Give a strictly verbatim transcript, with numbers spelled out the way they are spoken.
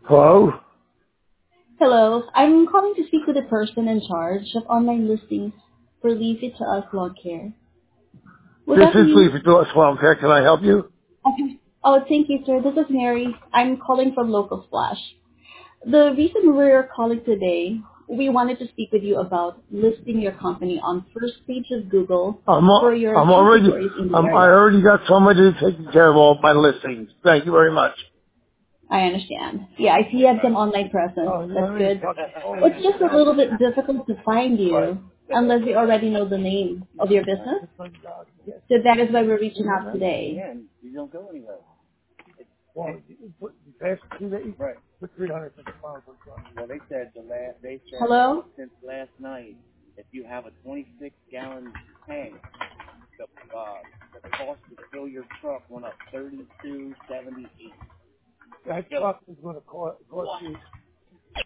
Hello? Hello. I'm calling to speak with the person in charge of online listings for Leave It to Us Lawn Care. Would This that be is you? Leafy Phillips Lawn Care. Can I help you? Okay. Oh, thank you, sir. This is Mary. I'm calling from Local Splash. The reason we're calling today, we wanted to speak with you about listing your company on first page of Google I'm, for al- your I'm already, categories in the um, I area. already got somebody taking care of all my listings. Thank you very much. I understand. Yeah, I see you have some online presence. Oh, you That's know what I mean? good. Fucking phone It's is just a bad. little bit difficult to find Right. you unless you already know the name of your business. So that is why we're reaching out today. Well, you put, you pass two days, right. Put three hundred fifty pounds on front. Well, they said the last, they said Hello? since last night, if you have a twenty-six gallon tank, the, uh, the cost to fill your truck went up thirty-two seventy-eight. That truck is going to cost, cost you